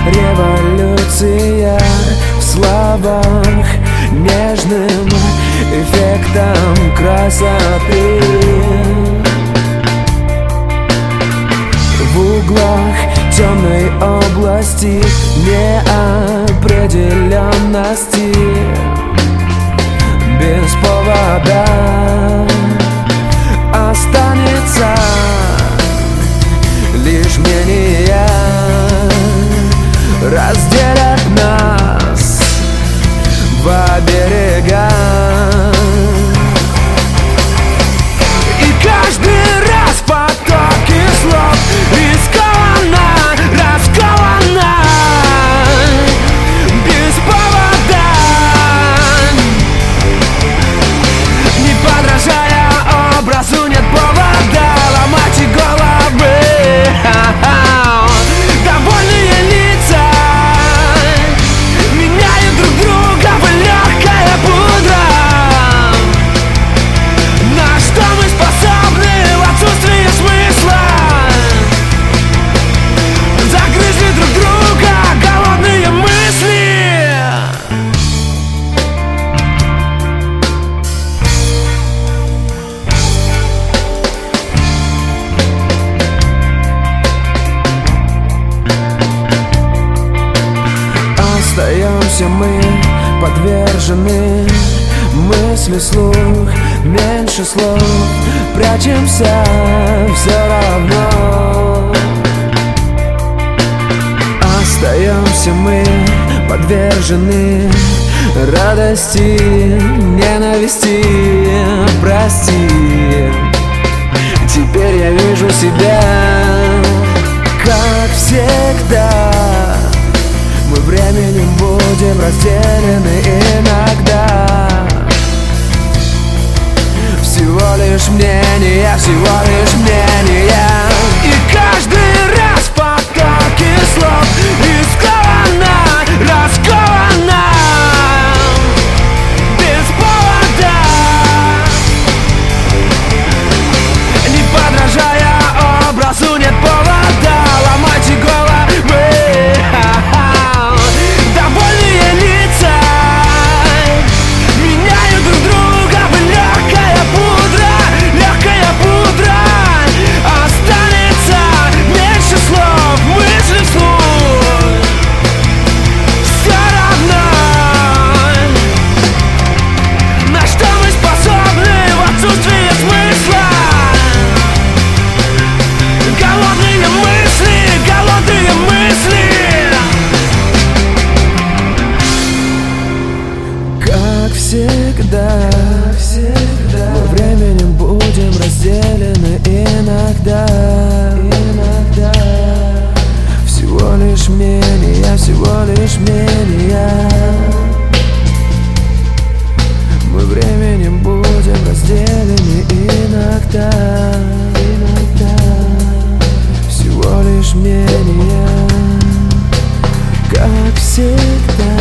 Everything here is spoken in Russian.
революция в словах, нежным эффектом красоты. В углах темной области неопределенности без повода останется лишь мнение, разделят нас два берега. И каждый раз потоки слов рискованно, раскованно, без повода, не подражая образу, нет повода ломать и головы. Довольные лица меняют друг друга в легкая пудра. На что мы способны в отсутствии смысла? Загрызли друг друга голодные мысли. Остаемся мы подвержены мысли слух, меньше слов, прячемся все равно. Остаемся мы подвержены радости, ненависти, прости. Теперь я вижу себя, как всегда. Мы временем будем разделены иногда. Всего лишь мнения, всего лишь мнения. И каждый раз потоки слов рискованно, раскованно, без повода, не подражая образу, нет повода ломать и головы. Довольные лица меняют друг друга в легкая пудра, легкая пудра. Останется меньше слов, мысли вслух, все равно. На что мы способны в отсутствии смысла? Голодные мысли, голодные мысли. Как всегда, мы временем будем разделены иногда. Всего лишь мнения, всего лишь мнения. Мы временем будем разделены иногда. Всего лишь мнения, как всегда.